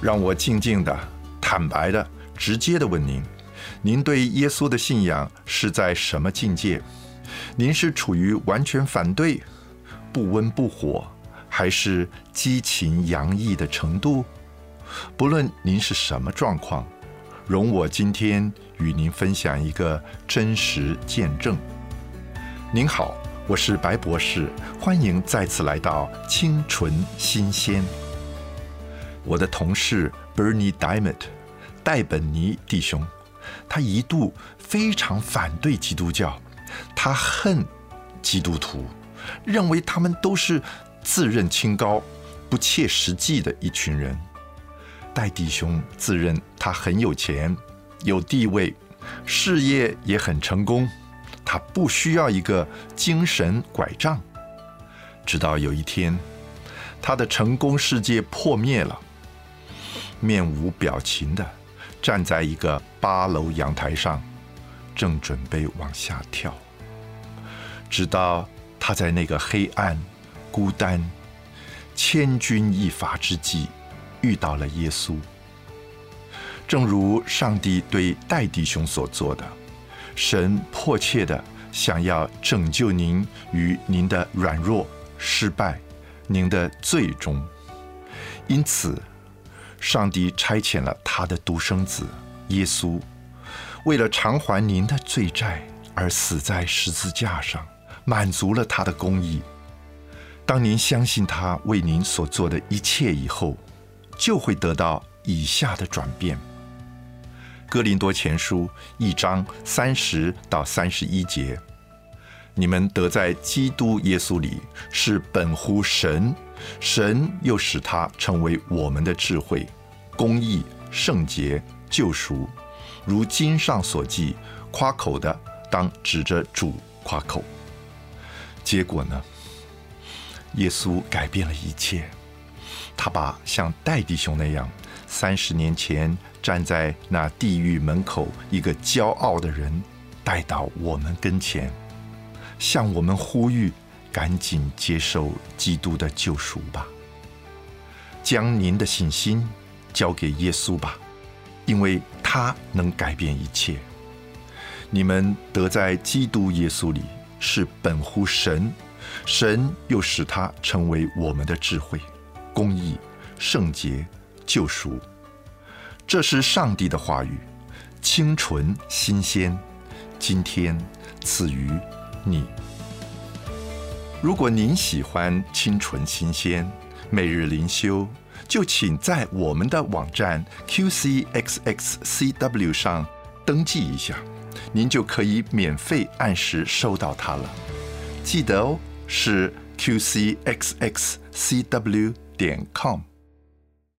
让我静静的、坦白的、直接的问您：您对耶稣的信仰是在什么境界？您是处于完全反对、不温不火，还是激情洋溢的程度？不论您是什么状况，容我今天与您分享一个真实见证。您好，我是白博士，欢迎再次来到清纯新鲜。我的同事 Bernie Diamond 戴本尼弟兄，他一度非常反对基督教，他恨基督徒，认为他们都是自认清高、不切实际的一群人。戴弟兄自认他很有钱、有地位，事业也很成功，他不需要一个精神拐杖。直到有一天，他的成功世界破灭了，面无表情地站在一个8楼阳台上，正准备往下跳。直到他在那个黑暗、孤单、千钧一发之际遇到了耶稣。正如上帝对戴弟兄所做的，神迫切地想要拯救您于您的软弱、失败、您的罪中。因此上帝差遣了他的独生子耶稣，为了偿还您的罪债而死在十字架上，满足了他的公义。当您相信他为您所做的一切以后，就会得到以下的转变。哥林多前书1章30到31节，你们得在基督耶稣里是本乎神，神又使他成为我们的智慧、公义、圣洁、救赎。如经上所记，夸口的当指着主夸口。结果呢？耶稣改变了一切，他把像戴弟兄那样30年前站在那地狱门口一个骄傲的人带到我们跟前，向我们呼吁赶紧接受基督的救赎吧，将您的信心交给耶稣吧，因为他能改变一切。你们得在基督耶稣里是本乎神，神又使他成为我们的智慧、公义、圣洁、救赎。这是上帝的话语，清纯新鲜，今天赐予你。如果您喜欢清纯新鲜每日灵修，就请在我们的网站 QCXXCW 上登记一下，您就可以免费按时收到它了。记得哦，是 QCXXCW.com。